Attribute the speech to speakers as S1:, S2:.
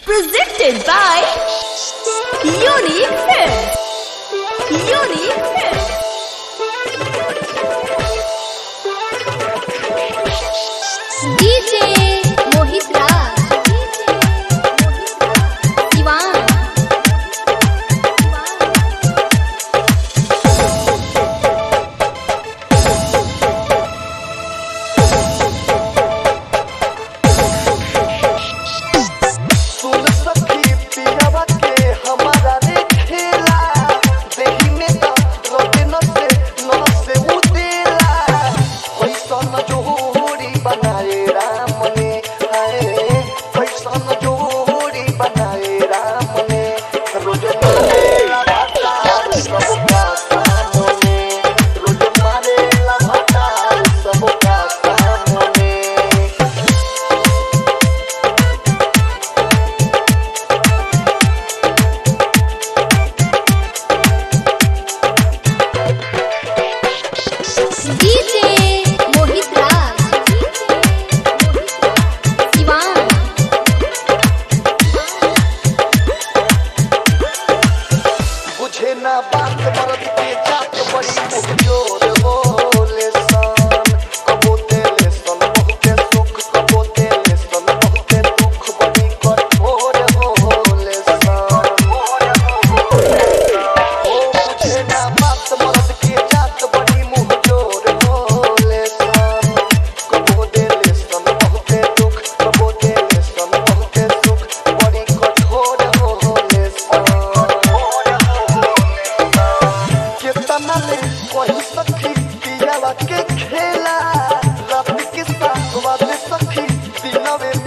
S1: Presented by Unique Films. Unique Films. DJ Mohit Raj. Diwan.
S2: बात मर्द के जात बड़ी मुखजोर होले सन कबोते ले सन बहुते सुख कबोते ले सन बहुते दुख बड़ी कठोर होले सन ओ मुझे ना बात मर्द के जात बड़ी मुखजोर होले सन कबोते ले सन बहुते दुख कबोते ले सन बहुते सुख बड़ी कठोर होले सन वही सखी पियावा के खेला रात के साथ वाले सखी दिनवे